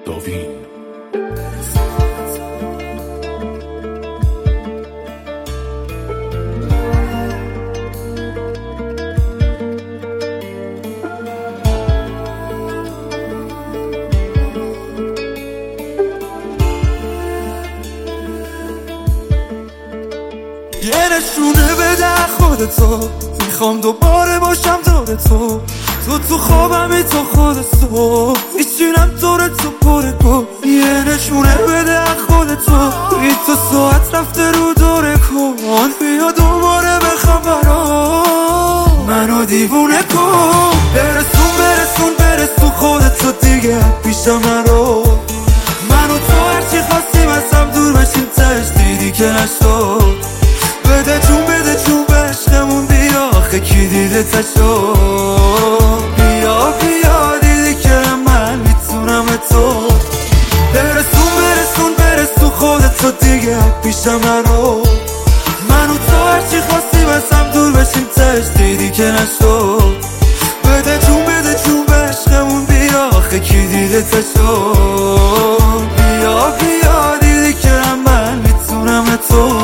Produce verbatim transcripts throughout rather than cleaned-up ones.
داوین یه نشونه بده خودتو، میخوام دوباره باشم دور تو. تو تو خوابمی تو خودتو، میچینم دور تو پر کن. یه نشونه بده خودتو، بی تو ساعت رفته رو دوره کن. بیا دوباره بخوام برام منو دیوونه کن. برسون برسون برسون خودتو دیگه پیشم نرو. منو تو هرچی خواستیم از هم دور بشیم تش دیدی که نشد. بده جون بده جون به عشقمون بیا، آخه کی دیده تشو. بیا بیا دیدی که من میتونم تو. برسون برسون برسون خودتو دیگه پیشم نرو. منو تو هرچی خواستیم از هم دور بشیم تش دیدی که نشد. بده جون بده جون به عشقمون بیا، آخه کی دیده تشو. بیا بیا دیدی که من میتونم تو.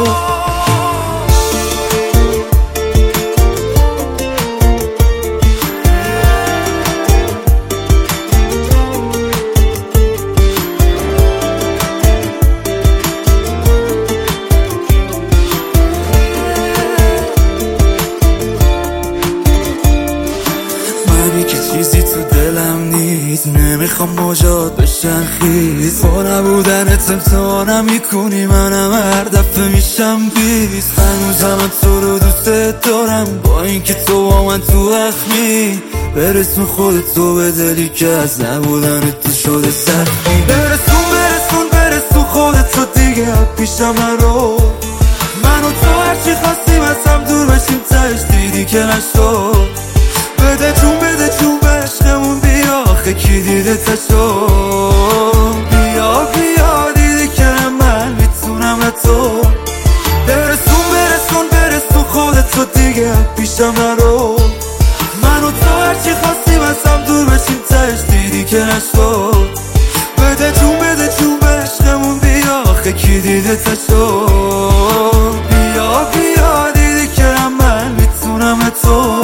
چیزی تو دلم نیست، نمیخوام موجات بشن خیز. با نبودنت امتحانم میکنی، منم هر دفعه میشم بیست. هنوزم تو رو دوست دارم با اینکه تو با من تو اخمی. برسون خودتو به دلی که از نبودنت تو شده سخمی. برسون برسون برسون خودتو دیگه پیشم نرو. منو تو هرچی خواستیم از هم دور بشیم تش دیدی که نشد. بده جون بده جون به عشقمون بیا، آخه کی دیده تشو. بیا بیا دیدی که من میتونم تو. برسون برسون برسون خودتو دیگه پیشم نرو. منو تو هرچی خواستیم از هم دور بشیم تش دیدی که نشد. بده جون بده جون به عشقمون بیا، آخه کی دیده تشو. بیا بیا دیدی که من میتونم تو.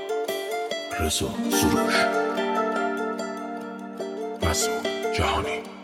رضا سروش، مسعود جهانی.